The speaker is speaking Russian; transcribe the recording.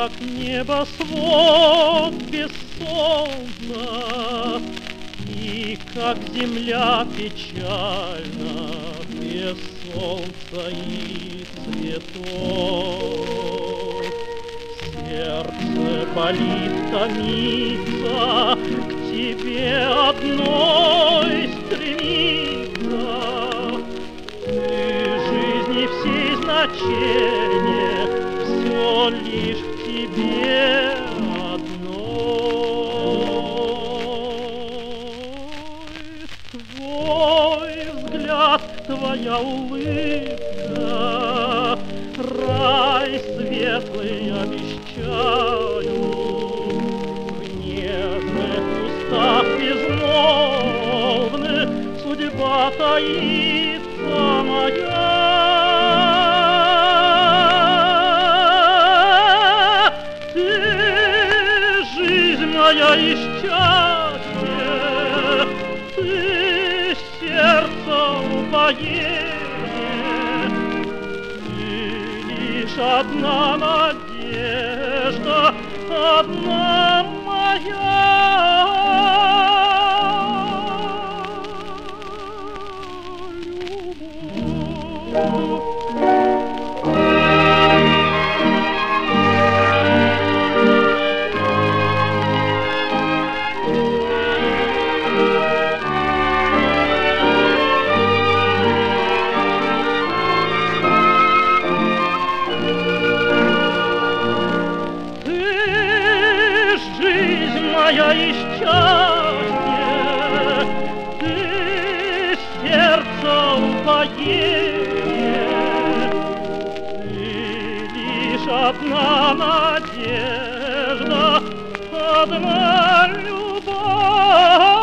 как небосвод без солнца, и как земля печальна без солнца и цветов. Сердце болит, томится, к тебе одной стремится. Ты жизни всей значение, все лишь в тебе одной. Твой взгляд, твоя улыбка, рай светлый обещаю. В нежных устах безмолвных судьба таится моя. Ты жизнь моя и счастье, ты сердце упоение, ты лишь одна надежда, одна моя любовь. Моя и счастье, ты сердце упоение, ты лишь одна надежда, одна любовь.